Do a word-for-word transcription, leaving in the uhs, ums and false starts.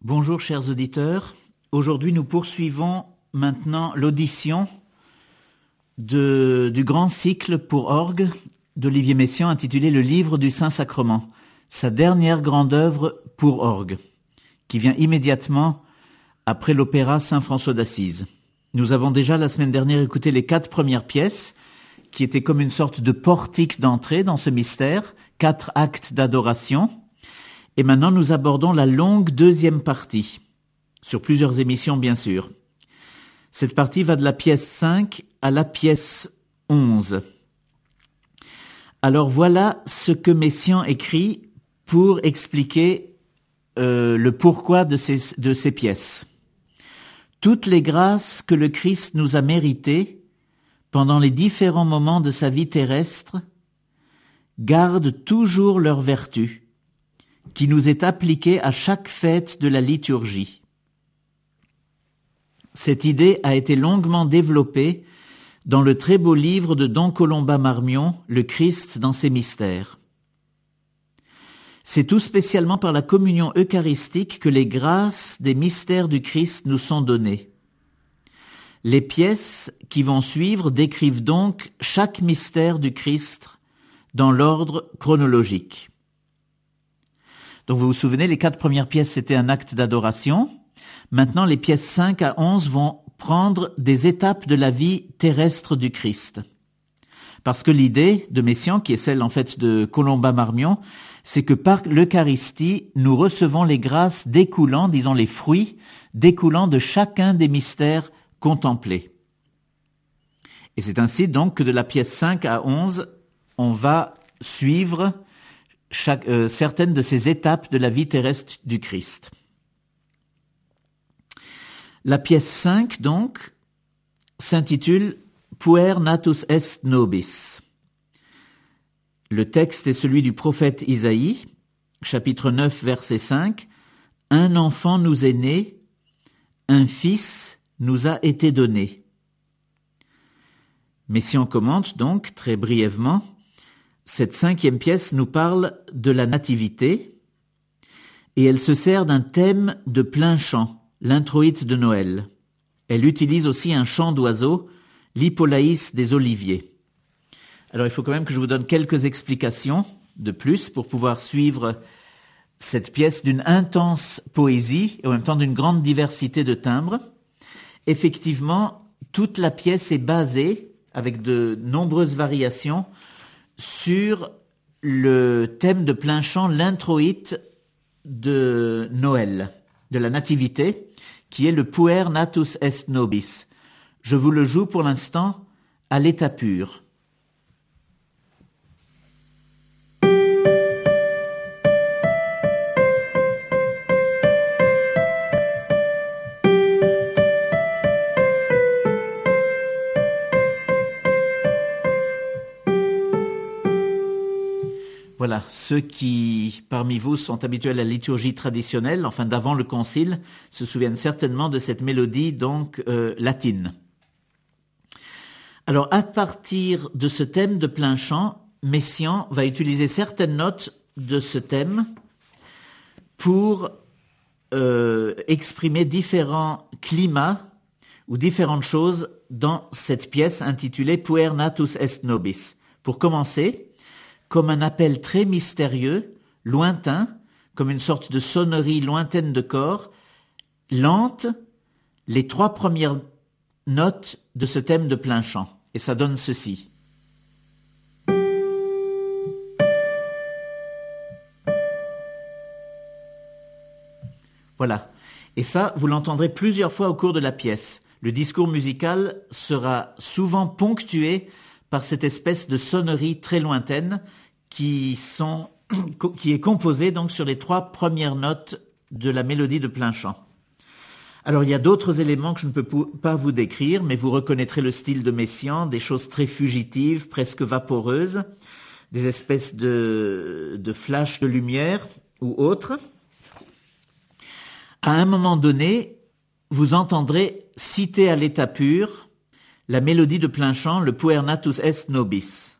Bonjour chers auditeurs, aujourd'hui nous poursuivons maintenant l'audition de, du grand cycle pour orgue d'Olivier Messiaen intitulé Le Livre du Saint-Sacrement, sa dernière grande œuvre pour orgue, qui vient immédiatement après l'opéra Saint-François d'Assise. Nous avons déjà la semaine dernière écouté les quatre premières pièces, qui étaient comme une sorte de portique d'entrée dans ce mystère, quatre actes d'adoration. Et maintenant, nous abordons la longue deuxième partie, sur plusieurs émissions bien sûr. Cette partie va de la pièce cinq à la pièce onze. Alors voilà ce que Messiaen écrit pour expliquer euh, le pourquoi de ces, de ces pièces. Toutes les grâces que le Christ nous a méritées pendant les différents moments de sa vie terrestre gardent toujours leur vertu, qui nous est appliquée à chaque fête de la liturgie. Cette idée a été longuement développée dans le très beau livre de Don Colomba Marmion, Le Christ dans ses mystères. C'est tout spécialement par la communion eucharistique que les grâces des mystères du Christ nous sont données. Les pièces qui vont suivre décrivent donc chaque mystère du Christ dans l'ordre chronologique. Donc vous vous souvenez, les quatre premières pièces, c'était un acte d'adoration. Maintenant, les pièces cinq à onze vont prendre des étapes de la vie terrestre du Christ. Parce que l'idée de Messiaen, qui est celle en fait de Colomba Marmion, c'est que par l'Eucharistie, nous recevons les grâces découlant, disons les fruits, découlant de chacun des mystères contemplés. Et c'est ainsi donc que de la pièce cinq à onze, on va suivre Chaque, euh, certaines de ces étapes de la vie terrestre du Christ. La pièce cinq, donc, s'intitule « Puer natus est nobis ». Le texte est celui du prophète Isaïe, chapitre neuf, verset cinq. « Un enfant nous est né, un fils nous a été donné ». Messiaen commente donc, très brièvement, cette cinquième pièce nous parle de la nativité et elle se sert d'un thème de plein chant, l'introïte de Noël. Elle utilise aussi un chant d'oiseau, l'hippolaïs des oliviers. Alors il faut quand même que je vous donne quelques explications de plus pour pouvoir suivre cette pièce d'une intense poésie et en même temps d'une grande diversité de timbres. Effectivement, toute la pièce est basée, avec de nombreuses variations, sur le thème de plein chant, l'introïte de Noël, de la Nativité, qui est le Puer natus est nobis. Je vous le joue pour l'instant à l'état pur. Voilà, ceux qui, parmi vous, sont habitués à la liturgie traditionnelle, enfin d'avant le concile, se souviennent certainement de cette mélodie donc euh, latine. Alors, à partir de ce thème de plein chant, Messiaen va utiliser certaines notes de ce thème pour euh, exprimer différents climats ou différentes choses dans cette pièce intitulée Puer natus est nobis. Pour commencer, comme un appel très mystérieux, lointain, comme une sorte de sonnerie lointaine de corps, lente, les trois premières notes de ce thème de plein chant. Et ça donne ceci. Voilà. Et ça, vous l'entendrez plusieurs fois au cours de la pièce. Le discours musical sera souvent ponctué par cette espèce de sonnerie très lointaine qui, sont, qui est composée donc sur les trois premières notes de la mélodie de plein chant. Alors il y a d'autres éléments que je ne peux pas vous décrire, mais vous reconnaîtrez le style de Messiaen, des choses très fugitives, presque vaporeuses, des espèces de, de flashs de lumière ou autres. À un moment donné, vous entendrez citer à l'état pur la mélodie de plein chant, le Puer natus est nobis.